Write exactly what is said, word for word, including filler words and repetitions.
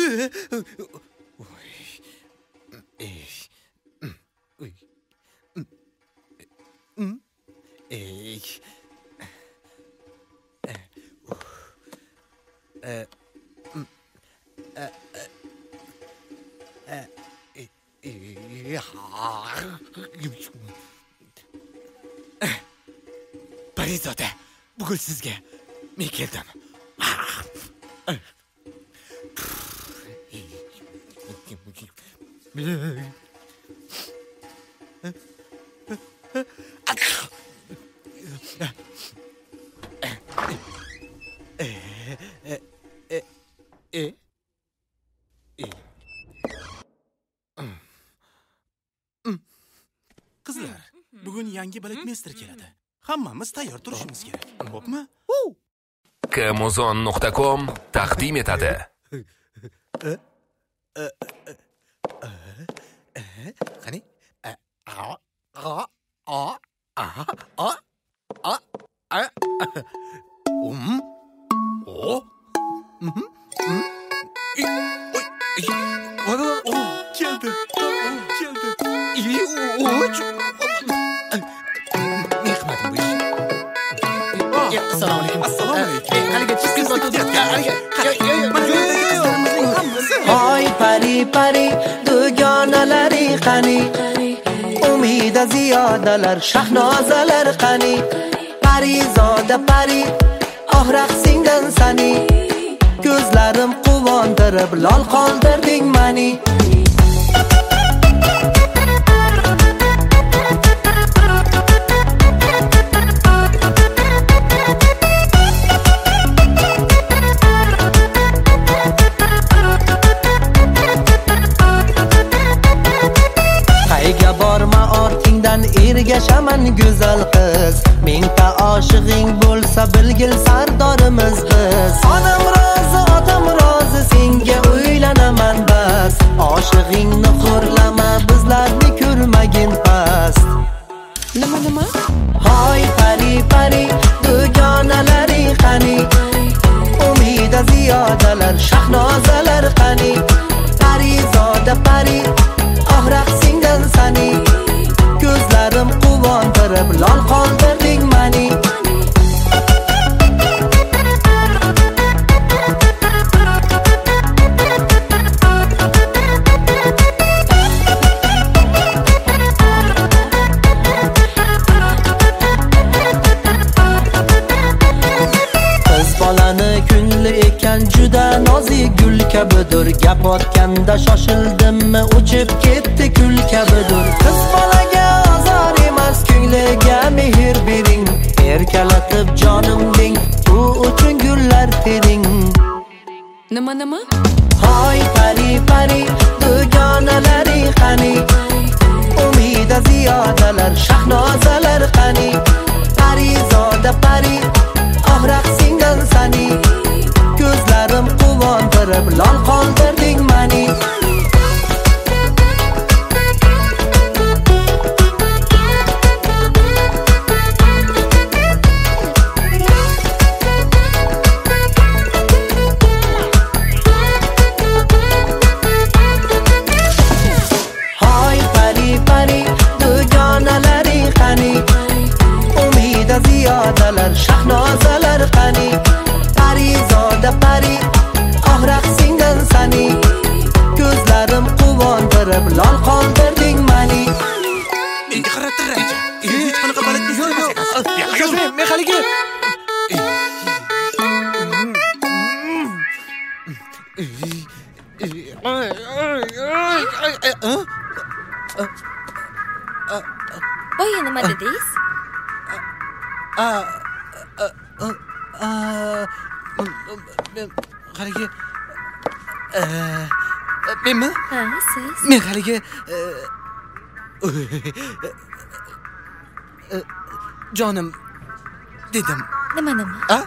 Parizoda, bugun sizga men keldim. Qizlar, bugun yangi baletmeyster keladi. Hammamiz tayyor turishimiz kerak. Xo'pmi? Kamozon nuqta com taqdim etadi. Qani? Um. O. Mhm. Keldi. Keldi. Assalomu alaykum. Assalomu alaykum. Qaliga chiqib Hoy pari pari dugonalari qani, umida ziyodalar shahnozalar qani, parizoda pari oh raqsingdan sani, ko'zlarim quvontirib lol qoldirding mani. Borma ortingdan ergashaman go'zal qiz, mingta oshig'ing bo'lsa bilgil sardorimiz biz. Onam rozi, otam rozi, senga uylanaman bas. Oshig'ingni xo'rlama, bizlarni ko'rmagin past. Nima nima? Hoy pari pari dugonalari qani, umida ziyodalar shahnozalar qani, parizoda pari oh raqsingdan sani, ko'zlarim quvontirib lol qoldirding mani. Qiz bolani ko'ngli ekan juda nozik gul kabidir, gap otganda shoshildimmi uchib ketdi kul kabidir. Qiz bolaga azor emas, ko'ngliga mehr bering, erkalatib jonim deng, u uchun gullar tering. Nima nima? Hoy pari pari dugonalari qani, umida ziyodalar shahnozalar qani, parizoda pari oh raqsingdan sani, ko'zlarim quvontirib lol qoldirding mani. Hoy pari pari dugonalari qani, umida ziyodalar shahnozalar qani, parizoda pari oh raqsingdan sani, ko'zlarim quvontirib lol qoldirding mani. Menga qaratiraycha. Hech qanaqa baletmeyster emas ekan. Men haligi Boya nima dedingiz? haligi menmi? Ha, siz. Men haligi jonim dedim. Nima nima? A?